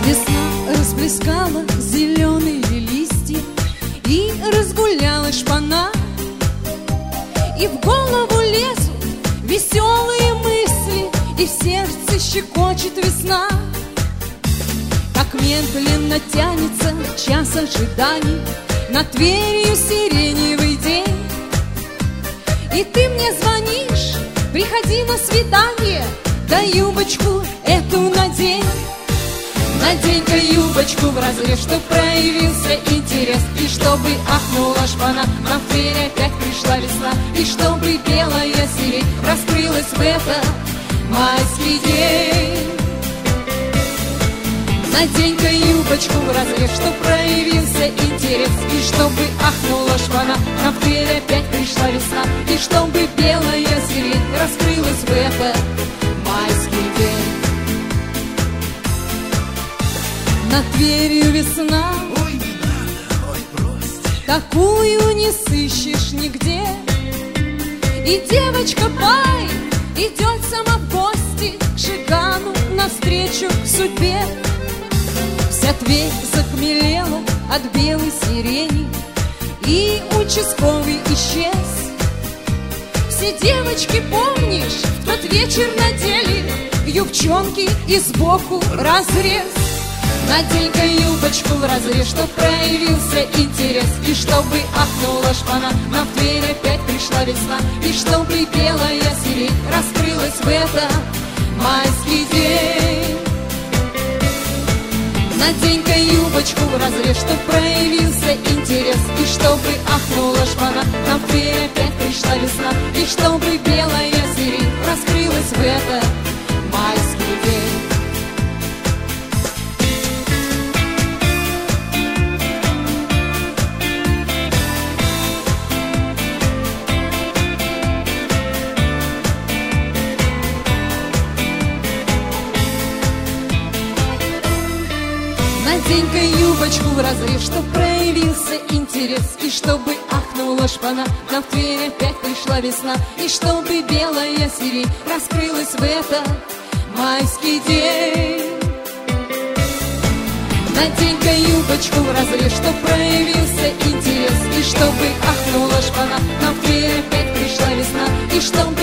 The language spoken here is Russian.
Весна расплескала зеленые листья, и разгулялась шпана, и в голову лезут веселые мысли, и в сердце щекочет весна. Как медленно тянется час ожиданий, над Тверью сиреневый день. И ты мне звонишь: приходи на свидание, да юбочку эту надень. Надень-ка юбочку вразрез, чтоб проявился интерес, и чтобы ахнула шпана, нам в Тверь опять пришла весна, и чтобы белая сирень раскрылась в этот майский день. Надень-ка юбочку вразрез, чтоб проявился интерес, и чтобы ахнула шпана, нам в Тверь опять пришла весна, и чтобы белая сирень раскрылась в этот майский день. Над Тверью весна, ой, не надо, ой, брось, такую не сыщешь нигде. И девочка Пай идет сама в гости к Жигану навстречу к судьбе. Вся Тверь захмелела от белой сирени, и участковый исчез. Все девочки, помнишь, в тот вечер надели юбчонки и сбоку разрез. Надень-ка юбочку вразрез, чтоб проявился интерес, и чтобы ахнула шпана, нам в Тверь опять пришла весна, и чтобы белая сирень раскрылась в этот майский день. Надень-ка юбочку вразрез, чтоб проявился интерес, и чтобы ахнула шпана, нам в Тверь опять пришла весна, и чтобы белая сирень раскрылась в этот майский день. Надень-ка юбочку вразрез, чтоб проявился интерес, и чтобы ахнула шпана, нам в Тверь опять пришла весна, и чтобы белая сирень раскрылась в этот майский день. Надень-ка юбочку вразрез, чтоб проявился интерес, и чтобы ахнула шпана, нам в Тверь опять пришла весна, и чтобы